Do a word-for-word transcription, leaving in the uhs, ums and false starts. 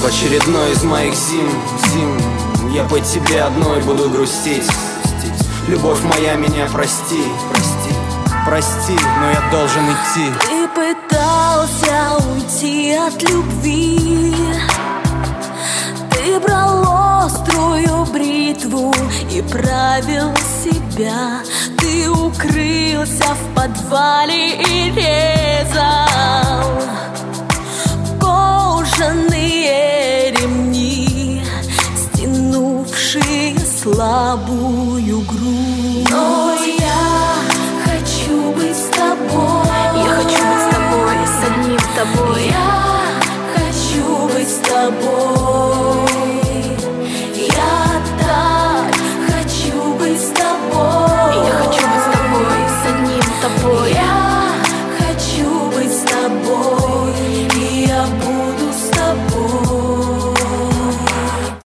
В очередной из моих зим, зим я по тебе одной буду грустить. Любовь моя, меня прости, прости, прости, но я должен идти. Ты пытался уйти от любви, ты брал острую бритву и правил себя. Ты укрылся в подвале и резал кожаные ремни, стянувшие слабую грудь. Но я хочу быть с тобой. Я хочу быть с тобой, с одним тобой. Я хочу быть с тобой.